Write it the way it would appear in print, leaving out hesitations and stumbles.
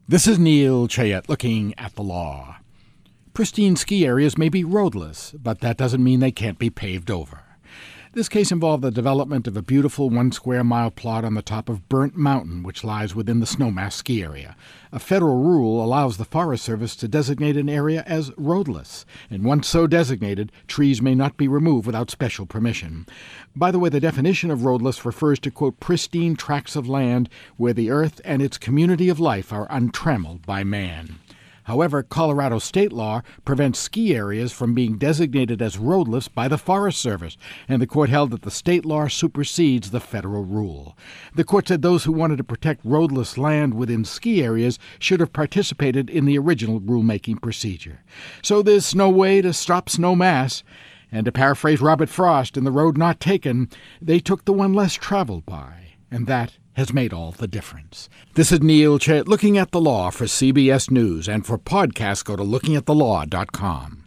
This is Neil Chayette looking at the law. Pristine ski areas may be roadless, but that doesn't mean they can't be paved over. This case involved the development of a beautiful 1 square mile plot on the top of Burnt Mountain, which lies within the Snowmass ski area. A federal rule allows the Forest Service to designate an area as roadless, and once so designated, trees may not be removed without special permission. By the way, the definition of roadless refers to, quote, pristine tracts of land where the earth and its community of life are untrammeled by man. However, Colorado state law prevents ski areas from being designated as roadless by the Forest Service, and the court held that the state law supersedes the federal rule. The court said those who wanted to protect roadless land within ski areas should have participated in the original rulemaking procedure. So there's no way to stop Snowmass. And to paraphrase Robert Frost in The Road Not Taken, they took the one less traveled by, and that has made all the difference. This is Neil Chayette looking at the law for CBS News, and for podcasts go to lookingatthelaw.com.